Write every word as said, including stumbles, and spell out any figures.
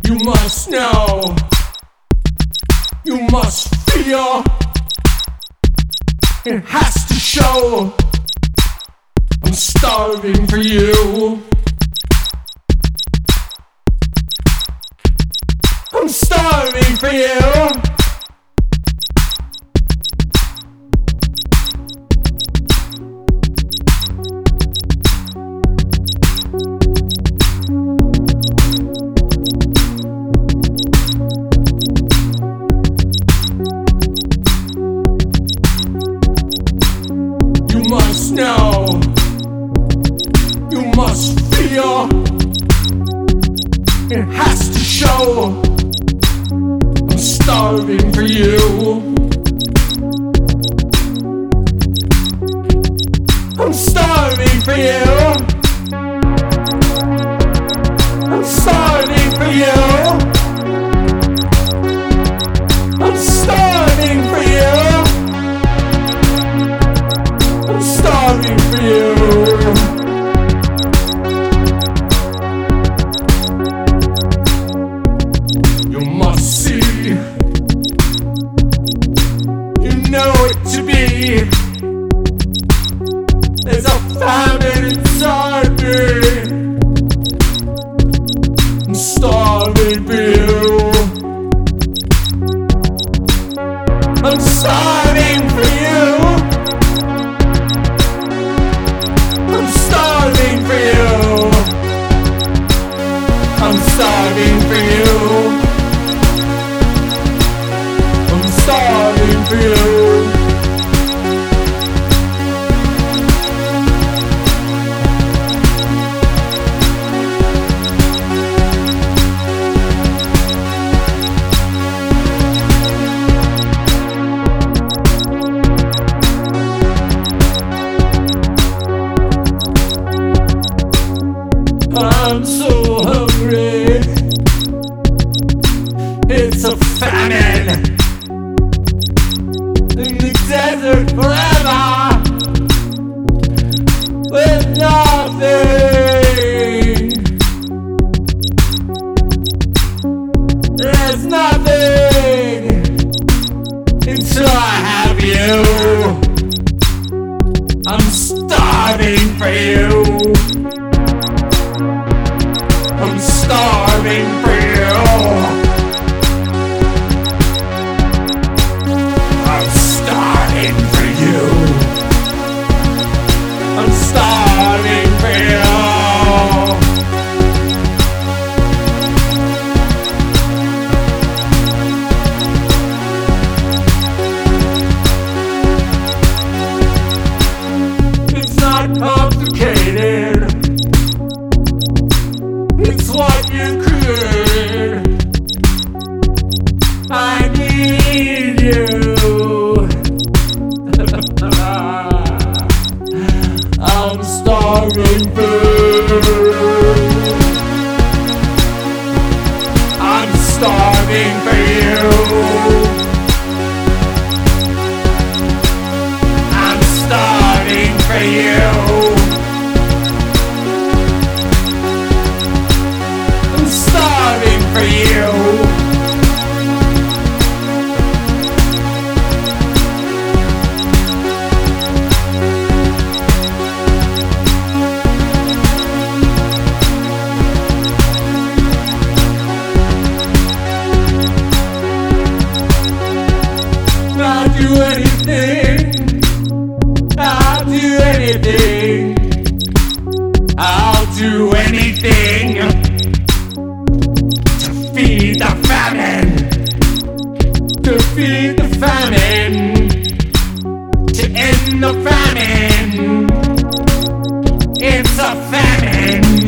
You must know, you must feel, it has to show. I'm starving for you. I'm starving for you. You must know, you must feel, it has to show. I'm starving for you. I'm starving for you. I'm starving for you. I'm starving for you. I'm starving for you. You must see, you know it to be. There's a famine inside me. I'm starving for you. I'm starving for you. I'm starving for you. I'm starving for you. I'm starving for you. I'm so hungry. It's a famine in the desert forever, with nothing. There's nothing until I have you. I'm starving for you. I'm starving for you. I'm starving for you. I'm starving for you. It's not complicated. It's what you create. I need you. I'm starving for you. I'm starving for you. I'm starving for you. I'm starving for you. I'll do anything. I'll do anything. I'll do anything to feed the famine, to feed the famine, to end the famine. It's a famine.